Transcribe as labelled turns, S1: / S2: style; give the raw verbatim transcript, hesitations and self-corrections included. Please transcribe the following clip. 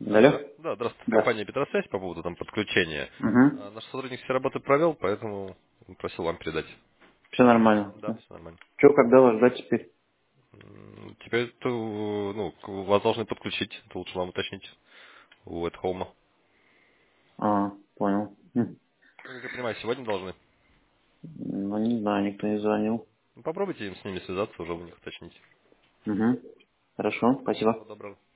S1: А,
S2: Алло?
S1: здра- Да, здравствуйте,
S2: Да.
S1: компания Петросвязь по поводу там подключения.
S2: Угу.
S1: А, Наш сотрудник все работы провел, поэтому просил вам передать.
S2: Все нормально.
S1: Да, все нормально.
S2: Че, когда вас ждать теперь?
S1: М, Теперь то, ну, к- вас должны подключить, это лучше вам уточнить у at home.
S2: А, понял. Хм.
S1: Ну, как я понимаю, сегодня должны.
S2: Ну, не знаю, никто не звонил.
S1: Ну, попробуйте им с ними связаться, уже у них уточнить.
S2: Угу. Хорошо, спасибо.
S1: Всего доброго.